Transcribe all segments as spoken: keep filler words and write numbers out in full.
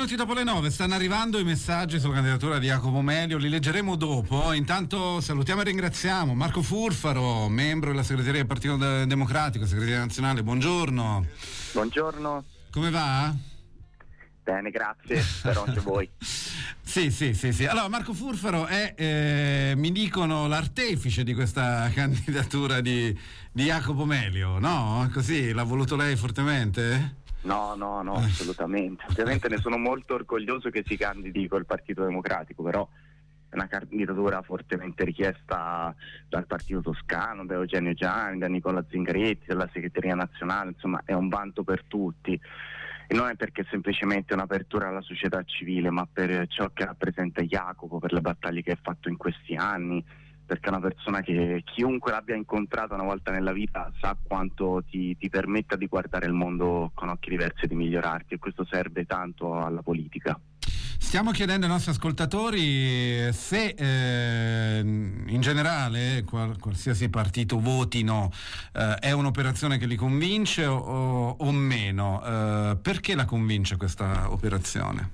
minuti dopo le nove, stanno arrivando i messaggi sulla candidatura di Jacopo Melio, li leggeremo dopo. Intanto salutiamo e ringraziamo Marco Furfaro, membro della segreteria del Partito Democratico, segretario nazionale, buongiorno. Buongiorno. Come va? Bene, grazie, spero anche voi. Sì, sì, sì, sì. Allora, Marco Furfaro è, eh, mi dicono, l'artefice di questa candidatura di, di Jacopo Melio, no? Così, l'ha voluto lei fortemente? No, no, no, assolutamente. Ovviamente ne sono molto orgoglioso che si candidi col Partito Democratico, però è una candidatura fortemente richiesta dal Partito Toscano, da Eugenio Giani, da Nicola Zingaretti, dalla segreteria nazionale, insomma è un vanto per tutti. E non è perché è semplicemente un'apertura alla società civile, ma per ciò che rappresenta Jacopo, per le battaglie che ha fatto in questi anni, perché è una persona che chiunque l'abbia incontrata una volta nella vita sa quanto ti, ti permetta di guardare il mondo con occhi diversi e di migliorarti, e questo serve tanto alla politica. Stiamo chiedendo ai nostri ascoltatori se eh, in generale qual, qualsiasi partito votino eh, è un'operazione che li convince o, o, o meno. Eh, perché la convince questa operazione?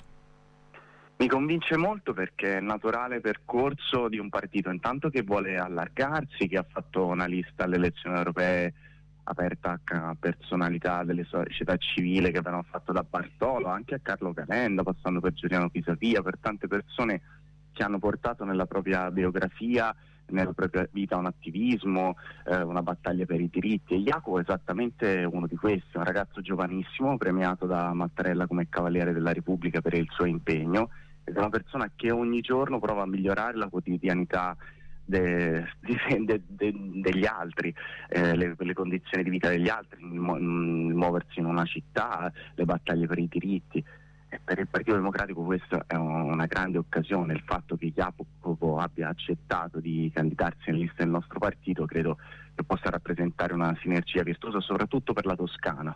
Mi convince molto perché è il naturale percorso di un partito intanto che vuole allargarsi, che ha fatto una lista alle elezioni europee aperta a personalità delle società civili che avevano fatto da Bartolo anche a Carlo Calenda, passando per Giuliano Pisapia, per tante persone che hanno portato nella propria biografia, nella propria vita un attivismo, eh, una battaglia per i diritti, e Jacopo è esattamente uno di questi, un ragazzo giovanissimo premiato da Mattarella come Cavaliere della Repubblica per il suo impegno, ed è una persona che ogni giorno prova a migliorare la quotidianità De, de, de, degli altri, eh, le, le condizioni di vita degli altri, il, mu- il muoversi in una città, le battaglie per i diritti. E per il Partito Democratico questa è un, una grande occasione. Il fatto che Jacopo abbia accettato di candidarsi in lista del nostro partito credo che possa rappresentare una sinergia virtuosa soprattutto per la Toscana.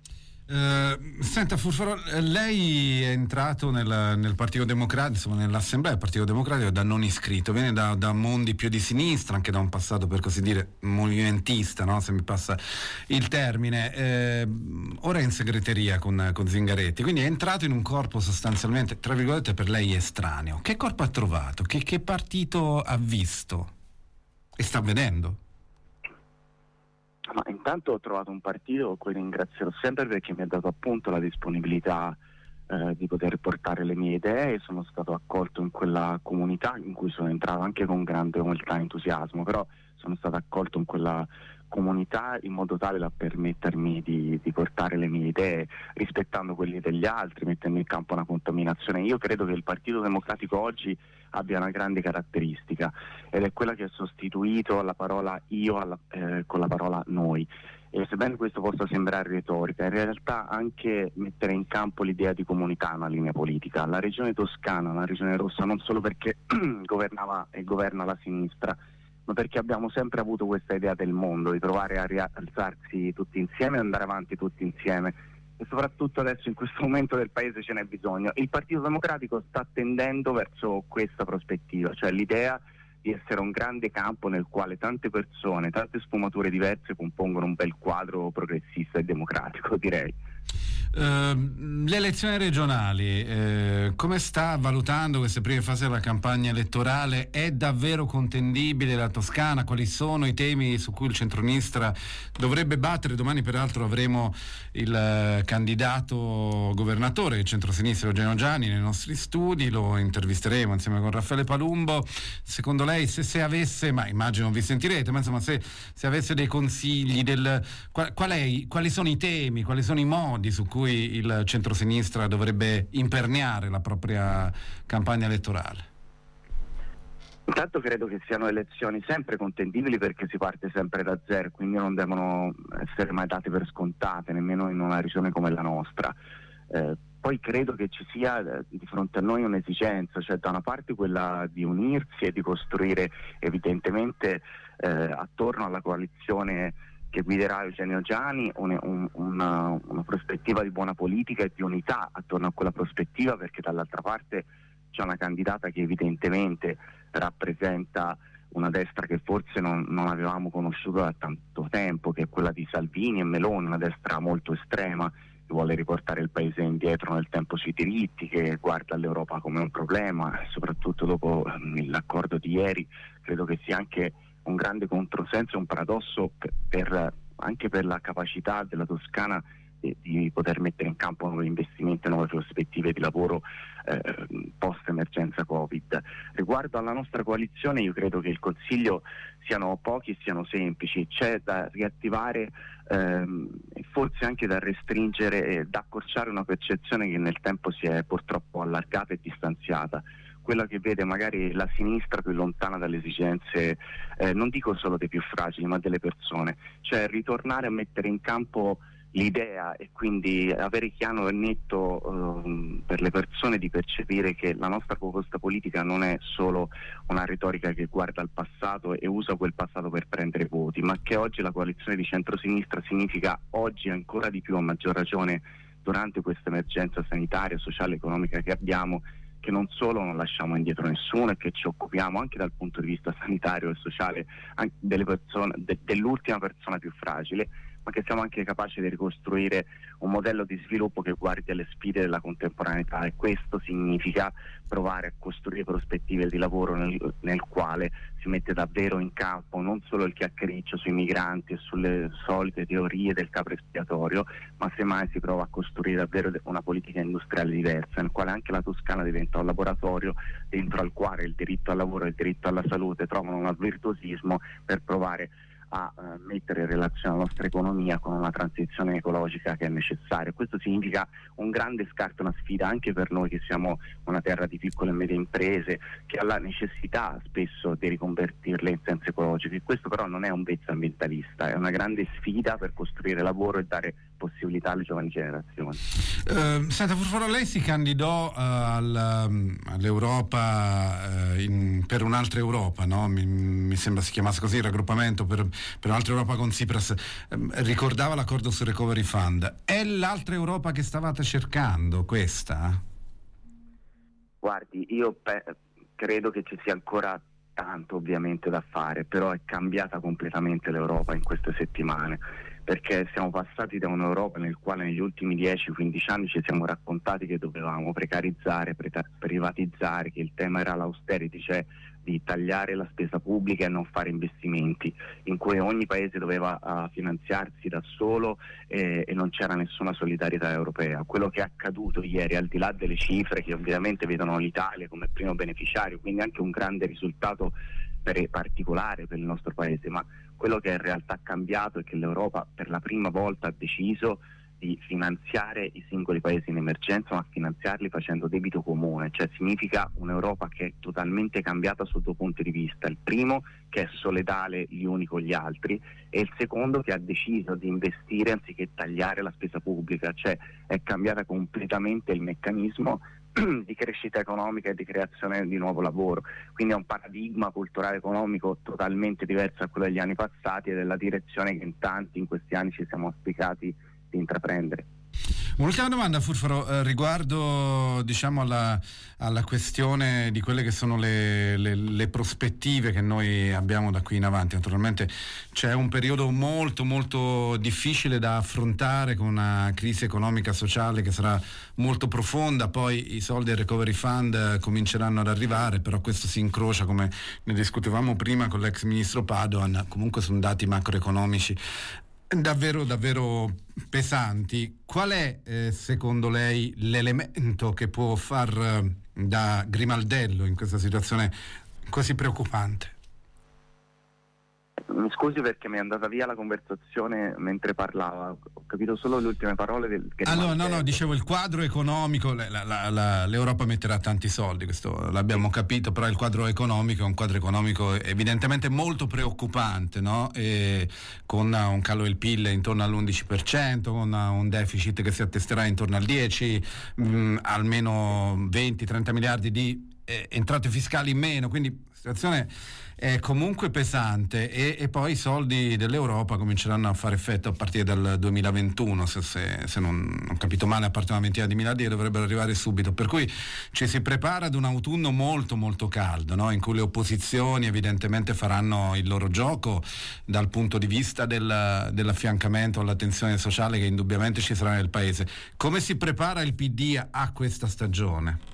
Uh, senta Furfaro, lei è entrato nel, nel Partito Democratico, insomma nell'Assemblea del Partito Democratico da non iscritto, viene da, da mondi più di sinistra, anche da un passato per così dire movimentista, no? Se mi passa il termine. Eh, ora è in segreteria con, con Zingaretti, quindi è entrato in un corpo sostanzialmente, tra virgolette, per lei estraneo. Che corpo ha trovato? Che, che partito ha visto e sta vedendo? Ma intanto ho trovato un partito a cui ringrazierò sempre perché mi ha dato appunto la disponibilità eh, di poter portare le mie idee. Sono stato accolto in quella comunità in cui sono entrato anche con grande umiltà e entusiasmo, però sono stato accolto in quella comunità in modo tale da permettermi di, di portare le mie idee rispettando quelli degli altri, mettendo in campo una contaminazione. Io credo che il Partito Democratico oggi abbia una grande caratteristica ed è quella che ha sostituito la parola io alla, eh, con la parola noi, e sebbene questo possa sembrare retorica, in realtà anche mettere in campo l'idea di comunità è una linea politica. La regione toscana è una regione rossa non solo perché governava e governa la sinistra, ma perché abbiamo sempre avuto questa idea del mondo, di provare a rialzarsi tutti insieme e andare avanti tutti insieme, e soprattutto adesso in questo momento del paese ce n'è bisogno. Il Partito Democratico sta tendendo verso questa prospettiva, cioè l'idea di essere un grande campo nel quale tante persone, tante sfumature diverse compongono un bel quadro progressista e democratico, direi. Uh, le elezioni regionali, eh, come sta valutando queste prime fasi della campagna elettorale? È davvero contendibile la Toscana? Quali sono i temi su cui il centrodestra dovrebbe battere? Domani peraltro avremo il uh, candidato governatore del centrosinistra Eugenio Giani nei nostri studi, lo intervisteremo insieme con Raffaele Palumbo. Secondo lei, se, se avesse, ma immagino vi sentirete, ma insomma se, se avesse dei consigli del, qual, qual è, quali sono i temi, quali sono i modi su cui il centrosinistra dovrebbe imperniare la propria campagna elettorale? Intanto credo che siano elezioni sempre contendibili perché si parte sempre da zero, quindi non devono essere mai date per scontate, nemmeno in una regione come la nostra. Eh, poi credo che ci sia eh, di fronte a noi un'esigenza, cioè da una parte quella di unirsi e di costruire evidentemente eh, attorno alla coalizione che guiderà Eugenio Giani un, un, una, una prospettiva di buona politica e di unità attorno a quella prospettiva, perché dall'altra parte c'è una candidata che evidentemente rappresenta una destra che forse non, non avevamo conosciuto da tanto tempo, che è quella di Salvini e Meloni, una destra molto estrema vuole riportare il paese indietro nel tempo sui diritti, che guarda l'Europa come un problema, soprattutto dopo um, l'accordo di ieri. Credo che sia anche un grande controsenso e un paradosso per, per, anche per la capacità della Toscana di, di poter mettere in campo nuovi investimenti e nuove prospettive di lavoro eh, post emergenza Covid. Riguardo alla nostra coalizione, io credo che il Consiglio siano pochi e siano semplici. C'è da riattivare ehm, e forse anche da restringere e da accorciare una percezione che nel tempo si è purtroppo allargata e distanziata, quella che vede magari la sinistra più lontana dalle esigenze, eh, non dico solo dei più fragili, ma delle persone. Cioè ritornare a mettere in campo l'idea e quindi avere chiaro e netto eh, per le persone di percepire che la nostra proposta politica non è solo una retorica che guarda al passato e usa quel passato per prendere voti, ma che oggi la coalizione di centrosinistra significa, oggi ancora di più, a maggior ragione durante questa emergenza sanitaria, sociale e economica che abbiamo, che non solo non lasciamo indietro nessuno e che ci occupiamo anche dal punto di vista sanitario e sociale anche delle persone, de, dell'ultima persona più fragile, ma che siamo anche capaci di ricostruire un modello di sviluppo che guardi alle sfide della contemporaneità, e questo significa provare a costruire prospettive di lavoro nel, nel quale si mette davvero in campo non solo il chiacchiericcio sui migranti e sulle solite teorie del capro espiatorio, ma semmai si prova a costruire davvero una politica industriale diversa, nel quale anche la Toscana diventa un laboratorio dentro al quale il diritto al lavoro e il diritto alla salute trovano un virtuosismo per provare a uh, mettere in relazione la nostra economia con una transizione ecologica che è necessaria. Questo significa un grande scarto, una sfida anche per noi che siamo una terra di piccole e medie imprese, che ha la necessità spesso di riconvertirle in senso ecologico, e questo però non è un vezzo ambientalista, è una grande sfida per costruire lavoro e dare possibilità alle giovani generazioni. Uh, senta Furfaro, lei si candidò uh, al, um, all'Europa uh, in, per un'altra Europa, no? Mi, mi sembra si chiamasse così il raggruppamento per, per un'altra Europa con Tsipras. Uh, ricordava l'accordo sul Recovery Fund. È l'altra Europa che stavate cercando, questa? Guardi, io pe- credo che ci sia ancora tanto ovviamente da fare, però è cambiata completamente l'Europa in queste settimane, perché siamo passati da un'Europa nel quale negli ultimi dieci quindici anni ci siamo raccontati che dovevamo precarizzare, pre- privatizzare, che il tema era l'austerity, cioè di tagliare la spesa pubblica e non fare investimenti, in cui ogni paese doveva uh, finanziarsi da solo eh, e non c'era nessuna solidarietà europea. Quello che è accaduto ieri, al di là delle cifre che ovviamente vedono l'Italia come primo beneficiario, quindi anche un grande risultato per, particolare per il nostro paese, ma quello che in realtà è cambiato è che l'Europa per la prima volta ha deciso di finanziare i singoli paesi in emergenza, ma finanziarli facendo debito comune, cioè significa un'Europa che è totalmente cambiata su due punti di vista: il primo, che è solidale gli uni con gli altri, e il secondo, che ha deciso di investire anziché tagliare la spesa pubblica, cioè è cambiata completamente il meccanismo di crescita economica e di creazione di nuovo lavoro. Quindi è un paradigma culturale economico totalmente diverso da quello degli anni passati e della direzione che in tanti in questi anni ci siamo auspicati di intraprendere. Un'ultima domanda, Furfaro, eh, riguardo diciamo alla, alla questione di quelle che sono le, le, le prospettive che noi abbiamo da qui in avanti. Naturalmente c'è un periodo molto molto difficile da affrontare, con una crisi economica sociale che sarà molto profonda, poi i soldi del Recovery Fund eh, cominceranno ad arrivare, però questo si incrocia, come ne discutevamo prima con l'ex ministro Padoan, comunque sono dati macroeconomici davvero davvero pesanti. Qual è eh, secondo lei l'elemento che può far eh, da grimaldello in questa situazione così preoccupante? Mi scusi perché mi è andata via la conversazione mentre parlava, ho capito solo le ultime parole del, che allora no no dicevo il quadro economico, la, la, la, l'Europa metterà tanti soldi, questo l'abbiamo capito, però il quadro economico è un quadro economico evidentemente molto preoccupante, no? E con un calo del P I L intorno all'undici per cento, con un deficit che si attesterà intorno al dieci, mh, almeno venti trenta miliardi di eh, entrate fiscali in meno, quindi la situazione è comunque pesante, e, e poi i soldi dell'Europa cominceranno a fare effetto a partire dal duemilaventuno, se, se, se non ho capito male, a parte una ventina di miliardi che dovrebbero arrivare subito, per cui ci si prepara ad un autunno molto molto caldo, no? In cui le opposizioni evidentemente faranno il loro gioco dal punto di vista del, dell'affiancamento alla tensione sociale che indubbiamente ci sarà nel paese. Come si prepara il P D a, a questa stagione?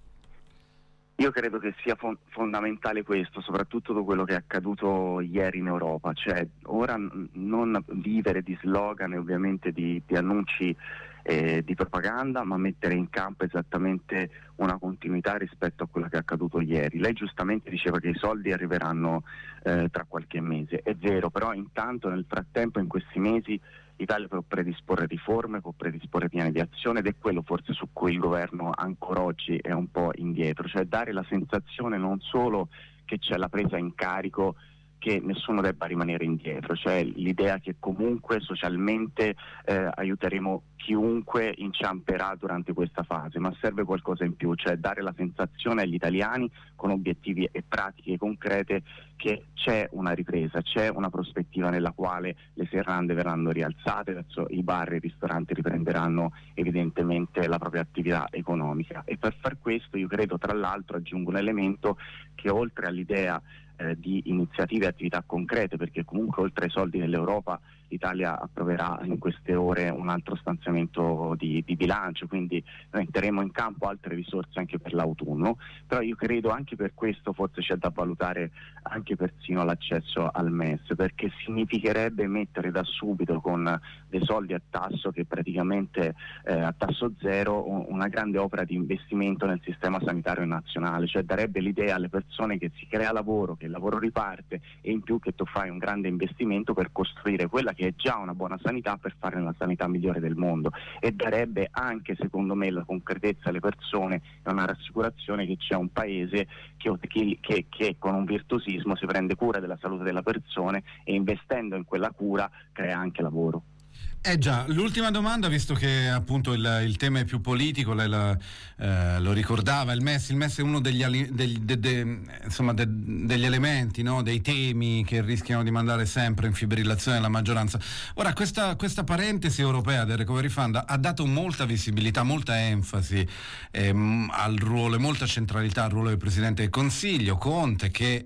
Io credo che sia fon- fondamentale questo, soprattutto dopo quello che è accaduto ieri in Europa, cioè ora n- non vivere di slogan e ovviamente di, di annunci eh, di propaganda, ma mettere in campo esattamente una continuità rispetto a quello che è accaduto ieri. Lei giustamente diceva che i soldi arriveranno eh, tra qualche mese, è vero, però intanto nel frattempo, in questi mesi, l'Italia può predisporre riforme, può predisporre piani di azione, ed è quello forse su cui il governo ancora oggi è un po' indietro, cioè dare la sensazione non solo che c'è la presa in carico, che nessuno debba rimanere indietro, cioè l'idea che comunque socialmente eh, aiuteremo chiunque inciamperà durante questa fase, ma serve qualcosa in più, cioè dare la sensazione agli italiani con obiettivi e pratiche concrete che c'è una ripresa, c'è una prospettiva nella quale le serrande verranno rialzate, verso i bar e i ristoranti riprenderanno evidentemente la propria attività economica, e per far questo io credo, tra l'altro, aggiungo un elemento che oltre all'idea eh, di iniziative e attività concrete, perché comunque oltre ai soldi dell'Europa l'Italia approverà in queste ore un altro stanziamento di, di bilancio, quindi noi metteremo in campo altre risorse anche per l'autunno, però io credo anche per questo forse c'è da valutare anche persino l'accesso al M E S, perché significherebbe mettere da subito con dei soldi a tasso, che praticamente eh, a tasso zero, una grande opera di investimento nel sistema sanitario nazionale, cioè darebbe l'idea alle persone che si crea lavoro, che il lavoro riparte, e in più che tu fai un grande investimento per costruire quella che è già una buona sanità, per fare una sanità migliore del mondo, e darebbe anche, secondo me, la concretezza alle persone e una rassicurazione che c'è un paese che, che, che, che con un virtuosismo si prende cura della salute delle persone, e investendo in quella cura crea anche lavoro. Eh già, l'ultima domanda, visto che appunto il, il tema è più politico, lei la, eh, lo ricordava, il M E S, il M E S è uno degli, degli, de, de, insomma, de, degli elementi, no? Dei temi che rischiano di mandare sempre in fibrillazione la maggioranza. Ora, questa, questa parentesi europea del Recovery Fund ha dato molta visibilità, molta enfasi ehm, al ruolo e molta centralità al ruolo del Presidente del Consiglio, Conte, che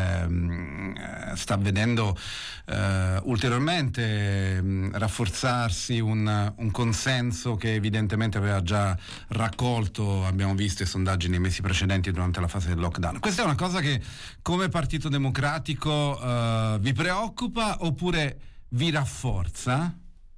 ehm, sta vedendo eh, ulteriormente ehm, rafforzare Un, un consenso che evidentemente aveva già raccolto, abbiamo visto i sondaggi nei mesi precedenti durante la fase del lockdown. Questa è una cosa che come Partito Democratico uh, vi preoccupa oppure vi rafforza?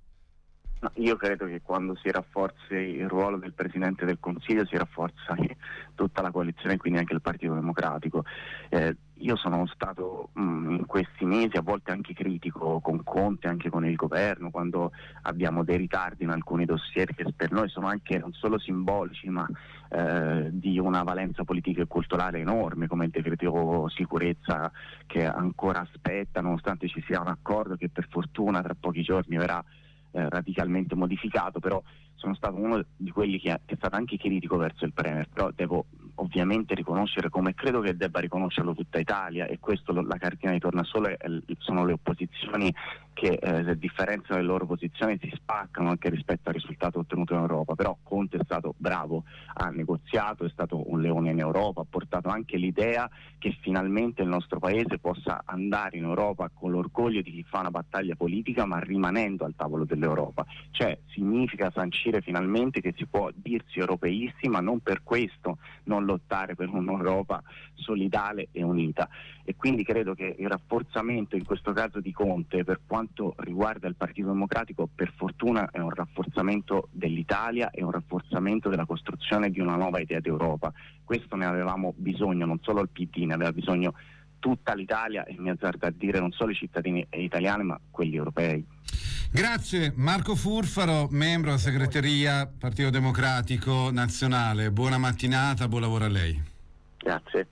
No, io credo che quando si rafforzi il ruolo del Presidente del Consiglio si rafforza tutta la coalizione e quindi anche il Partito Democratico. Eh, io sono stato mh, in questi mesi a volte anche critico con Conte, anche con il governo, quando abbiamo dei ritardi in alcuni dossier che per noi sono anche non solo simbolici ma eh, di una valenza politica e culturale enorme, come il decreto sicurezza che ancora aspetta, nonostante ci sia un accordo che per fortuna tra pochi giorni verrà Eh, radicalmente modificato. Però sono stato uno di quelli che, che è stato anche critico verso il Premier, però devo ovviamente riconoscere, come credo che debba riconoscerlo tutta Italia, e questo lo, la cartina di tornasole eh, sono le opposizioni che eh, a differenza delle loro posizioni si spaccano anche rispetto al risultato ottenuto in Europa. Però Conte è stato bravo, ha negoziato, è stato un leone in Europa, ha portato anche l'idea che finalmente il nostro paese possa andare in Europa con l'orgoglio di chi fa una battaglia politica ma rimanendo al tavolo dell'Europa, cioè significa sancire finalmente che si può dirsi europeisti ma non per questo non lottare per un'Europa solidale e unita. E quindi credo che il rafforzamento in questo caso di Conte, per quanto riguarda il Partito Democratico, per fortuna è un rafforzamento dell'Italia, è un rafforzamento della costruzione di una nuova idea d'Europa. Questo ne avevamo bisogno, non solo il P D, ne aveva bisogno tutta l'Italia, e mi azzardo a dire non solo i cittadini italiani ma quelli europei. Grazie Marco Furfaro, membro della segreteria Partito Democratico Nazionale. Buona mattinata, buon lavoro a lei. Grazie.